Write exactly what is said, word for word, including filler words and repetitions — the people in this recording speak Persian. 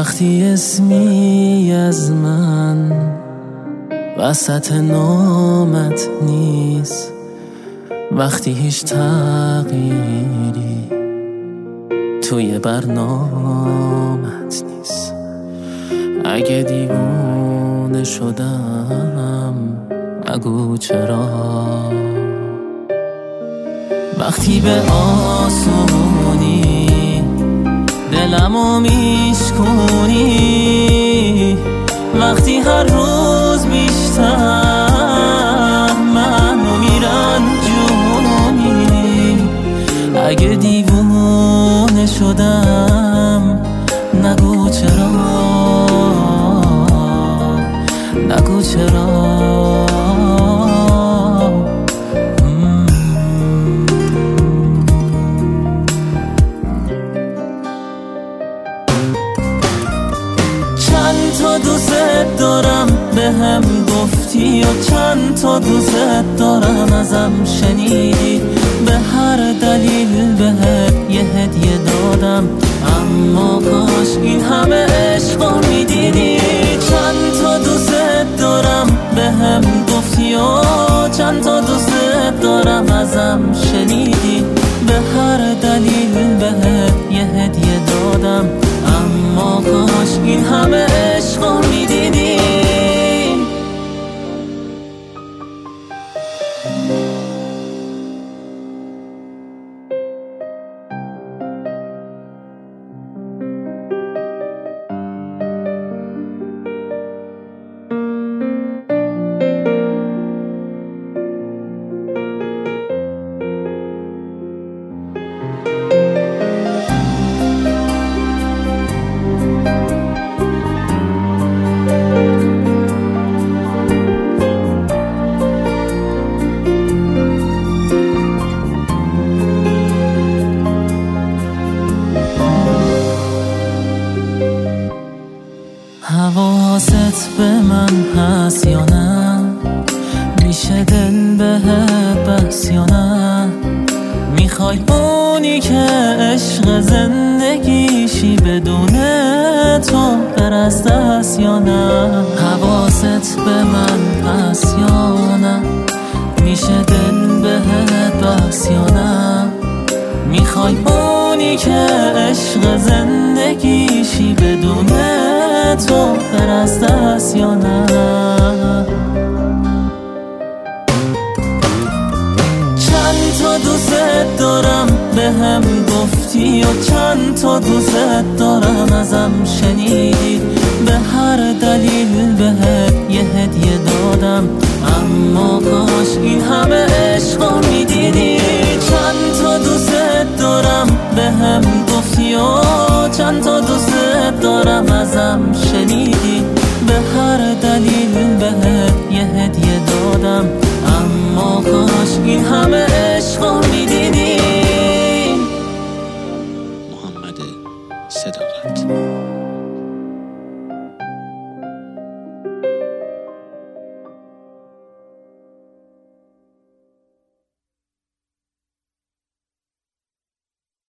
وقتی اسمی از من وسط نامت نیست، وقتی هیچ تغییری توی برنامت نیست، اگه دیوونه شدم نگو چرا. وقتی به آسونی دلمو میشکونی، وقتی هر روز بیشتر منو میرنجونی، اگه دیوونه شدم نگو چرا، نگو چرا. چند تا دوست دارم به هم گفتی و چند تا دوست دارم ازم شنیدی، به هر دلیل بهت یه هدیه دادم، اما کاش این همه عشقو میدیدی. چند تا دوست دارم به هم گفتی و چند تا دوست دارم ازم شنیدی، به هر دلیل بهت یه هدیه دادم، اما کاش این همه عشقو میدیدی. حواست به من هست یا نه؟ میشه دل بهت بس یا نه؟ میخوای اونی که عشق زندگیشی بدون تو بر از دست یا نه؟ حواست به من هست یا نه؟ میشه دل بهت بس یا نه؟ میخوای اونی که عشق زندگیشی بدون تو بر از دست یا نه؟ چند تا دوست دارم به هم گفتی و چند تا دوست دارم ازم شنیدی، به هر دلیل بهت یه هدیه دادم، اما کاش این همه عشقو میدیدی. چند تا دوست دارم به هم گفتی و چند تا دوست دارم ازم شنیدی،